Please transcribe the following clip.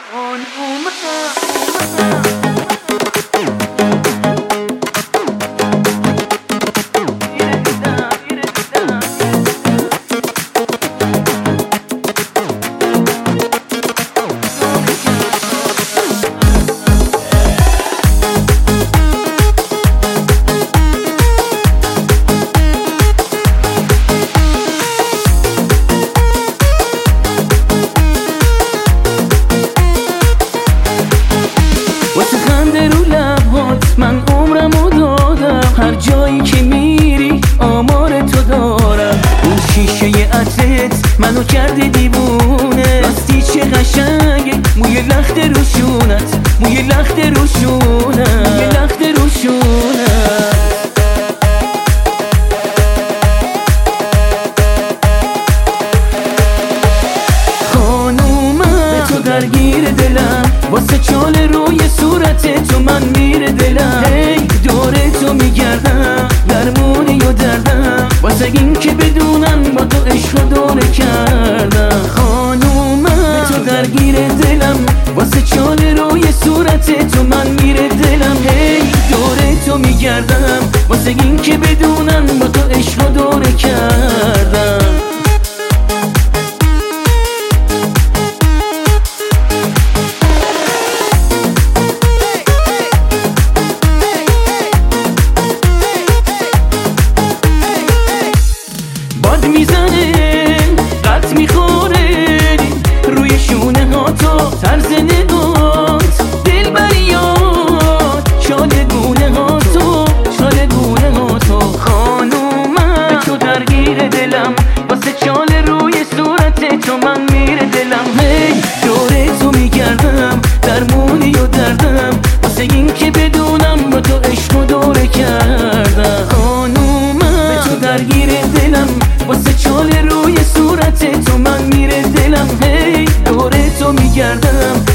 من عمرمو دادم، هر جایی که میری آمار تو دارم. اون شیشه عطرت منو کرده دیوونه، راستی چه قشنگه موی لخت روشونت، موی لخت روشونت، موی لخت روشونت. خانومم به تو درگیر دلم، واسه چال روی صورت تو من میره دلم. هی دوره تو میگردم، درمونی و دردم، واسه این که بدونم با تو عشق و دوره کردم. خانومم به تو درگیر دلم، واسه چال روی صورت تو من میره دلم. هی دوره تو میگردم، واسه این که بدونم با تو عشق و دوره کردم. باد میزنه قط میخوره روی شونه ها تو، طرز نگات دلبریات، شال گونه ها تو، شال گونه ها تو. خانومم به تو درگیر دلم، واسه چال روی صورت تو من میره دلم. هی دوره تو میگردم، درمونی و دردم، واسه این که بدونم با تو عشق و دوره کردم. خانومم به تو درگیر دلم، واسه چال روی صورت تو من میره دلم. هی دوره تو میگردم،